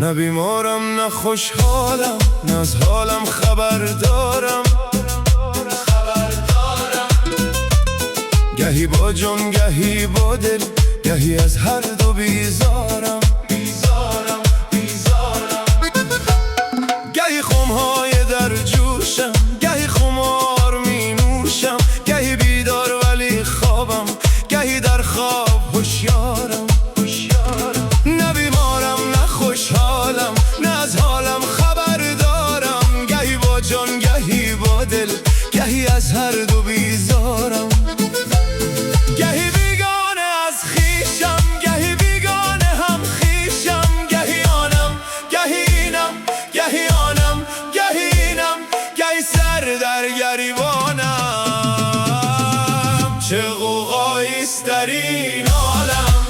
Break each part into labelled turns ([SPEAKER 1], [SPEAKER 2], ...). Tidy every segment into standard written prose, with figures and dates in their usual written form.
[SPEAKER 1] نه بیمارم نه خوشحالم، نه از حالم خبر دارم. گهی با جان گهی با دل، گهی از هر دو بیزارم. گهی خمهای در جوشم، گهی خمار می نوشم. گهی بیدار ولی خوابم، گهی در خواب هوشیارم. نه بیمارم نه خوشحالم، نه از حالم خبر دارم. گهی با جان گهی با دل، گهی از هر دو بیزارم. گهی بیگانه از خویشم، گهی بیگانه هم خویشم. گهی آنم گهی اینم، گهی آنم گهی اینم. گهی سر در گریبانم. چه غوغاییست در این عالم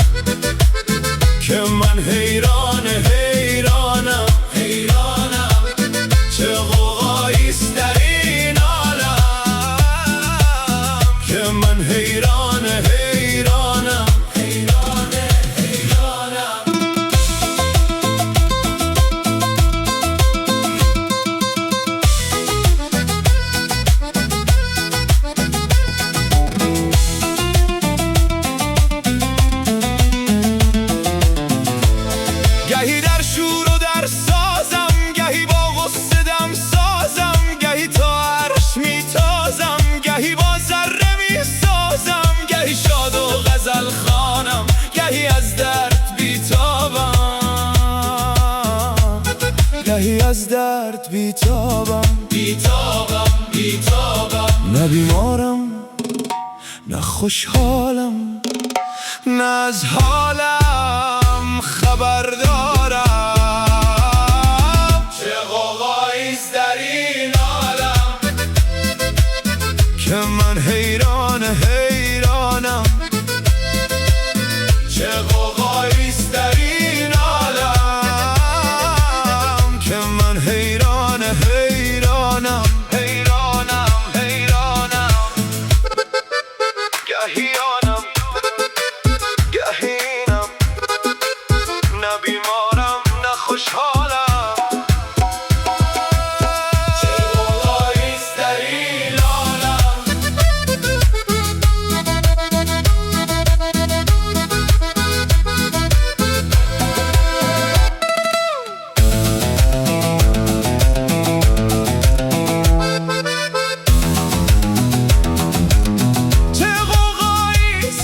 [SPEAKER 1] که من حیران حیرانم. چه غوغاییست در این عالم که من حیران حیرانم. گهی در شور و در سازم، گهی با غصه دم سازم. گهی تا عرش می تازم، گهی با ذره می سازم. گهی شاد و غزل خوانم، گهی از درد بیتابم. گهی از درد بیتابم. نه بیمارم نه خوشحالم، نه از حالم خبر دارم. چه غوغاییست در این عالم که من حیران حیرانم. چه غوغاییست در این عالم که من حیران حیرانم. گهی آنم گهی اینم، نه بیمارم نه خوشحالم. چه غوغاییست در این عالم.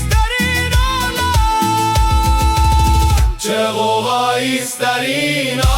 [SPEAKER 1] چه غوغاییست در این عالم.